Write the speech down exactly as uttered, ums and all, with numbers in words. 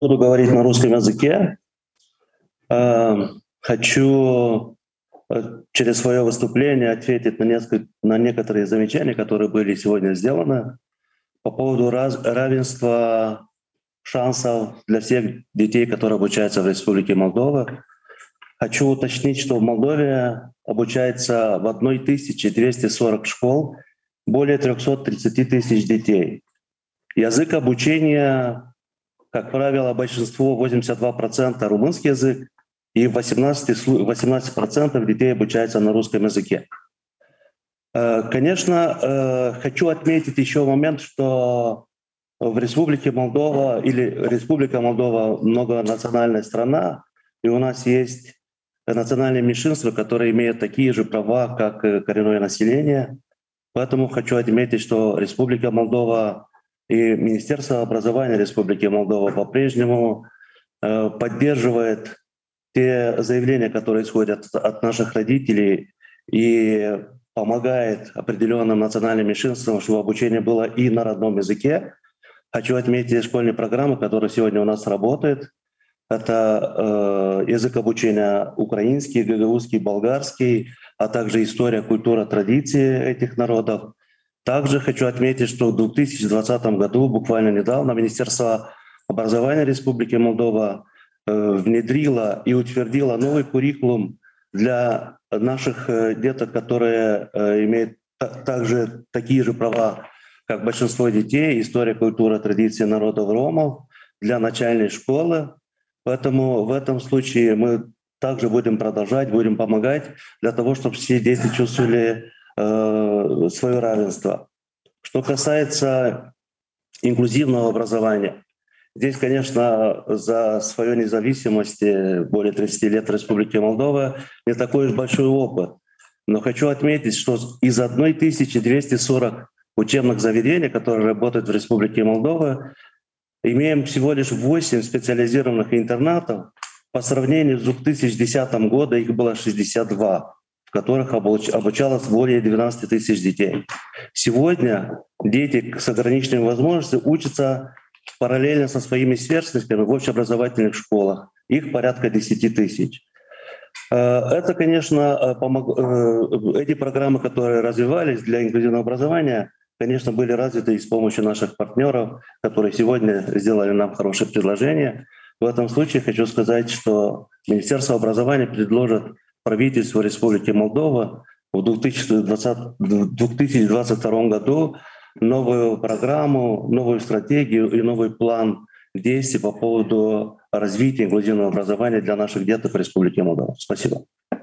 Буду говорить на русском языке. Хочу через свое выступление ответить на, несколько, на некоторые замечания, которые были сегодня сделаны по поводу раз, равенства шансов для всех детей, которые обучаются в Республике Молдова. Хочу уточнить, что в Молдове обучается в тысяча двести сорок школ более триста тридцать тысяч детей. Язык обучения, как правило, большинство, восемьдесят два процента румынский язык, и восемнадцать процентов детей обучаются на русском языке. Конечно, хочу отметить еще момент, что в Республике Молдова, или Республика Молдова многонациональная страна, и у нас есть национальные меньшинства, которые имеют такие же права, как коренное население. Поэтому хочу отметить, что Республика Молдова и Министерство образования Республики Молдова по-прежнему поддерживает те заявления, которые исходят от наших родителей, и помогает определенным национальным меньшинствам, чтобы обучение было и на родном языке. Хочу отметить школьные программы, которые сегодня у нас работают. Это э, язык обучения украинский, гагаузский, болгарский, а также история, культура, традиции этих народов. Также хочу отметить, что в две тысячи двадцатом году, буквально недавно, Министерство образования Республики Молдова внедрила и утвердила новый куррикулум для наших деток, которые имеют также такие же права, как большинство детей, история, культура, традиции народов ромов для начальной школы. Поэтому в этом случае мы также будем продолжать, будем помогать для того, чтобы все дети чувствовали э, свое равенство. Что касается инклюзивного образования, здесь, конечно, за свою независимость более тридцати лет в Республике Молдова не такой уж большой опыт. Но хочу отметить, что из тысячи двухсот сорока учебных заведений, которые работают в Республике Молдова, имеем всего лишь восемь специализированных интернатов. По сравнению с две тысячи десятым годом их было шестьдесят два, в которых обучалось более двенадцати тысяч детей. Сегодня дети с ограниченными возможностями учатся параллельно со своими сверстниками в общеобразовательных школах. Их порядка десяти тысяч. Это, конечно, помог... эти программы, которые развивались для инклюзивного образования, конечно, были развиты и с помощью наших партнеров, которые сегодня сделали нам хорошее предложение. В этом случае хочу сказать, что Министерство образования предложит правительству Республики Молдова в две тысячи двадцать втором году новую программу, новую стратегию и новый план действий по поводу развития инклюзивного образования для наших деток в Республике Молдова. Спасибо.